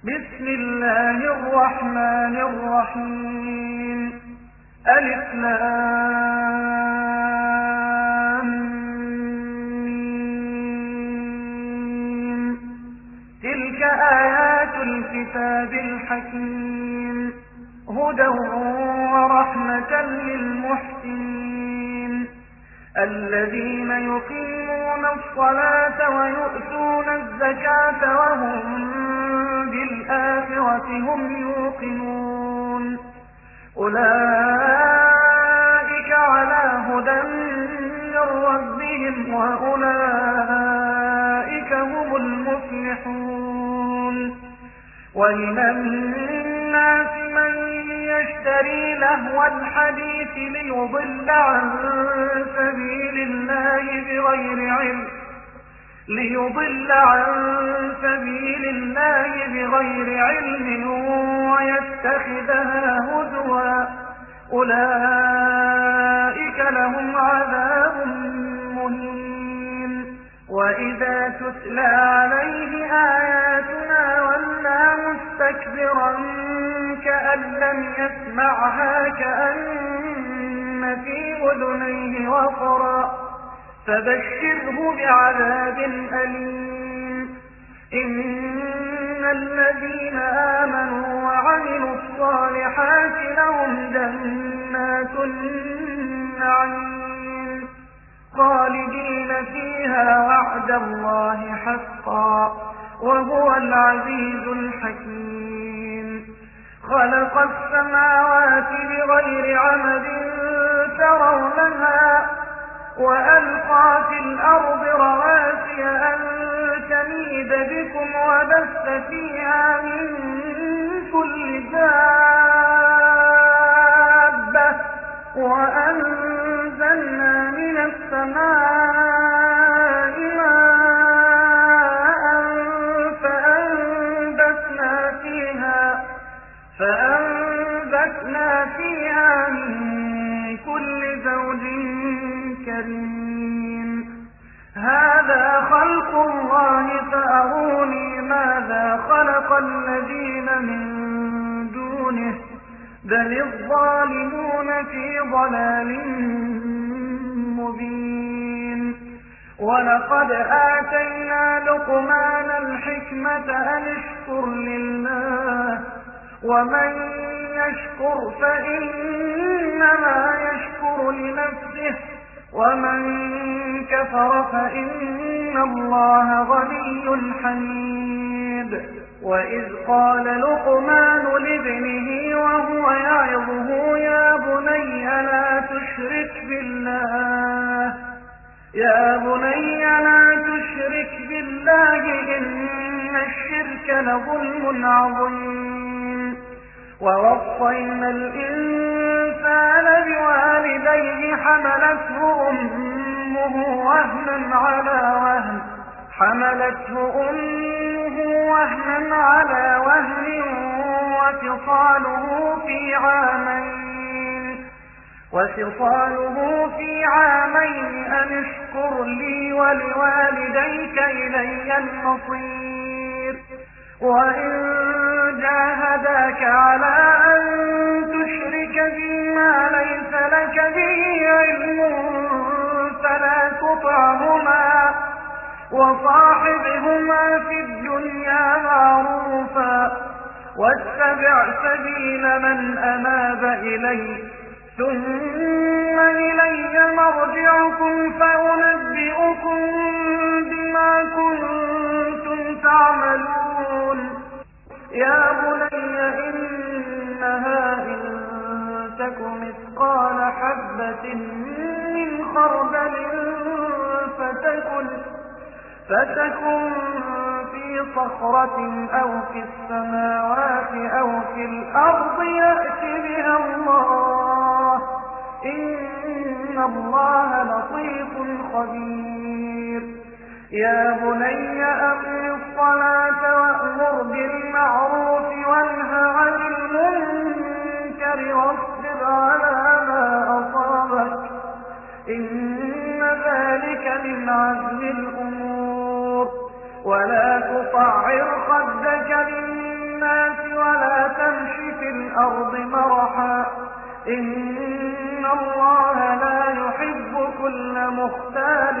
بسم الله الرحمن الرحيم. ألف لام ميم. تلك آيات الكتاب الحكيم، هدى ورحمة للمحسنين الذين يقيمون الصلاة ويؤتون الزكاة وهم بالآخرة هم يوقنون. أولئك على هدى من ربهم وأولئك هم المفلحون. ومن الناس من يشتري لهو الحديث ليضل عن سبيل الله بغير علم ويتخذها هزوا. أولئك لهم عذاب مهين. وإذا تتلى عليه آياتنا ولى مستكبرا كأن لم يسمعها كأن في أذنيه وقرا، فبشره بعذاب أليم. إن الذين آمنوا وعملوا الصالحات لهم جنات النعيم خالدين فيها وعد الله حقا وهو العزيز الحكيم. خلق السماوات بغير عمد ترونها وألقى في الأرض رواسي أن تميد بكم وبث فيها من كل دابة وأنزلنا من السماء ماء فأنبتنا فيها من كل زوج كريم. هذا خلق الله فأروني ماذا خلق الذين من دونه بل الظالمون في ضلال مبين. ولقد آتينا لقمان الحكمة أن اشكر لله ومن يشكر فإنما يشكر لنفسه ومن كفر فإن الله غني حميد. وإذ قال لقمان لابنه وهو يعظه يا بني لا تشرك بالله إن الشرك لظلم عظيم. ووصينا الإنسان بوالديه حملته أمه وهنا على وهن وفصاله في عامين أن اشكر لي ولوالديك إلي المصير. وإن جاهداك على أن تشرك بي ما ليس لك به علم فلا تطعهما وصاحبهما في الدنيا معروفا واتبع سبيل من أناب إلي ثم إلي مرجعكم فأنبئكم بما كنتم تعملون. يا بني إنها إن تك مثقال حبة من خردل فتكن في صخرة أو في السماوات أو في الأرض يأت بها الله إن الله لطيف خبير. يا بني أقم الصلاة وأمر بالمعروف وانه عن المنكر واصبر على ما أصابك إن ذلك من عزم الأمور. ولا تصعر خدك للناس الأرض مرحا إن الله لا يحب كل مختال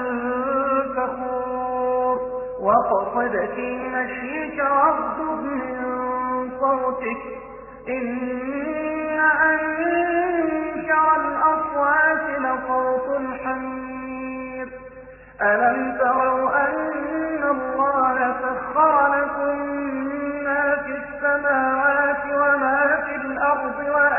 فخور واقصد في مشيك واغضب من صوتك إن أنكر الأصوات لصوت الحمير ألم تروا أن الله سخر لكم ما في السماوات وما في الأرض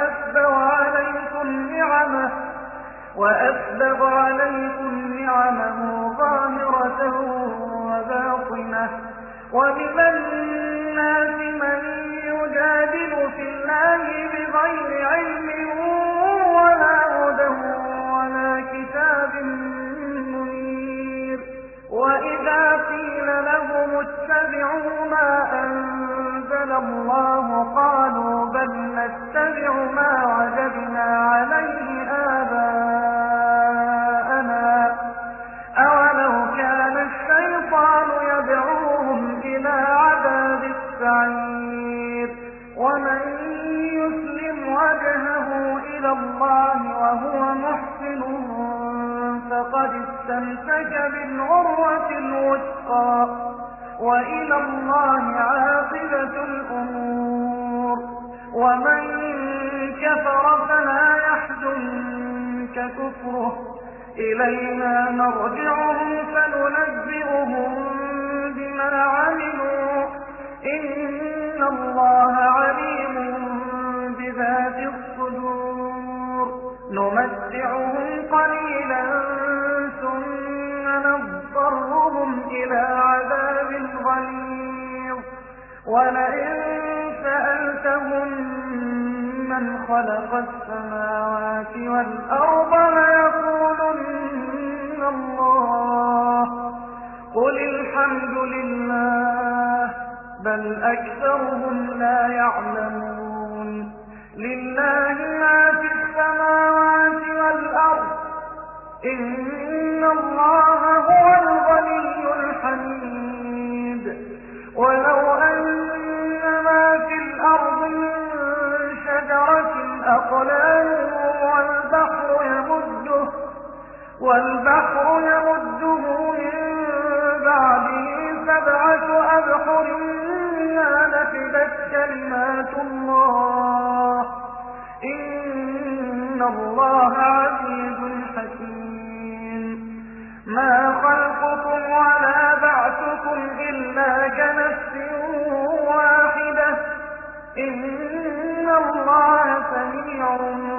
وأسبغ عليكم نعمه ظاهرة وباطنة ومن الناس من يجادل في الله بغير علم ولا هدى ولا كتاب منير وإذا قيل لهم اتبعوا ما أنزل الله قالوا بل نتبع ما وجدنا عليه آباءنا أولو كان الشيطان يدعوهم إلى عذاب السعير ومن يسلم وجهه إلى الله وهو محسن فقد استمسك بالعروة الوثقى وإلى الله عاقبة الأمور ومن كفر فلا يحزنك كفره إلينا مرجعهم فننبئهم بما عملوا إن الله عليم بذات الصدور نمتعهم قليلا ثم نضطرهم إلى عذاب غليظ ولئن سألتهم من خلق السماوات والأرض ليقولن الله قل الحمد لله بل أكثرهم لا يعلمون لله ما في السماوات والأرض إن الله هو الغني الحميد ولو أن ما في الأرض من شجرة أقلام والبحر يمده من بعده 7 أبحر ما نفدت كلمات الله إن الله عزيز حكيم ما خلقكم ولا بعثكم إلا كنفس واحدة إن الله سميع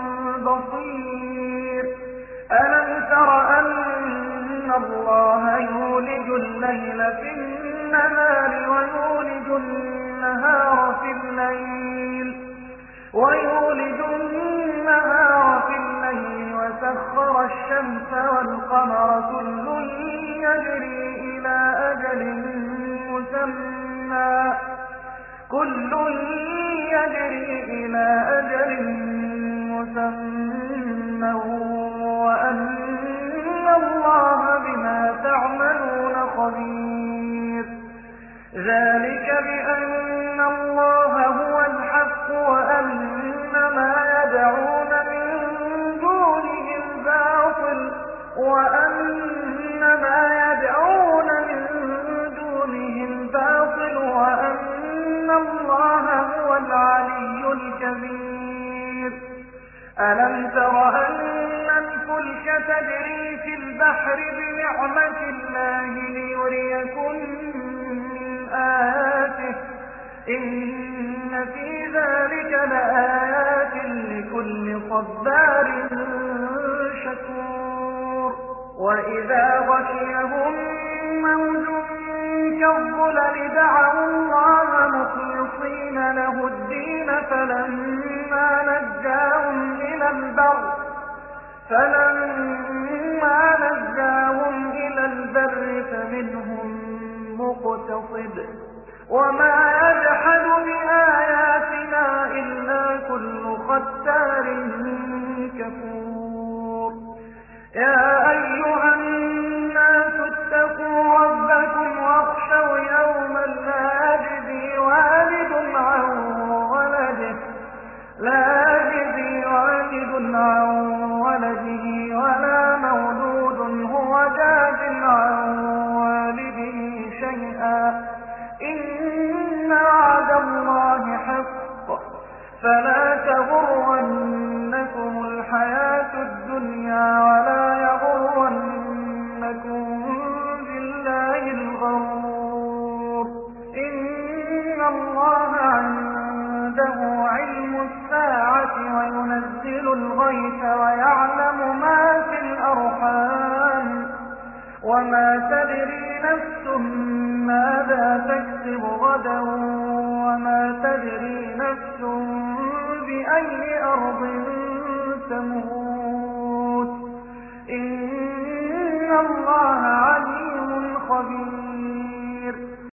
بصير ألم تر أن الله يولج الليل في النهار ويولج النهار في الليل وسخر الشمس والقمر كل يجري إلى أجل مسمى وأن الله بما تعملون خبير ذلك بأن الله هو الحق وأن ما يدعون من دونه الباطل وأن الله هو العلي الكبير ألم تر أن الفلك تجري في البحر بنعمة الله ليريكم من آياته إن في ذلك لآيات لكل صبار شكور وإذا غشيهم موج كالظلل دعوا الله مخلصين له الدين فلما نجاهم إلى البر فمنهم مقتصد وما يجحد بآياتنا إلا كل ختار كفور يا أيها الناس اتقوا ربكم واخشوا يوما لا يجزي والد عن ولده فلا تغرنكم الحياة الدنيا ولا يغرنكم بالله الغرور إن الله عنده علم الساعة وينزل الغيث ويعلم ما في الأرحام وما تدري نفس ماذا تكسب غدا وما تدري نفس بأي أرض تموت إن الله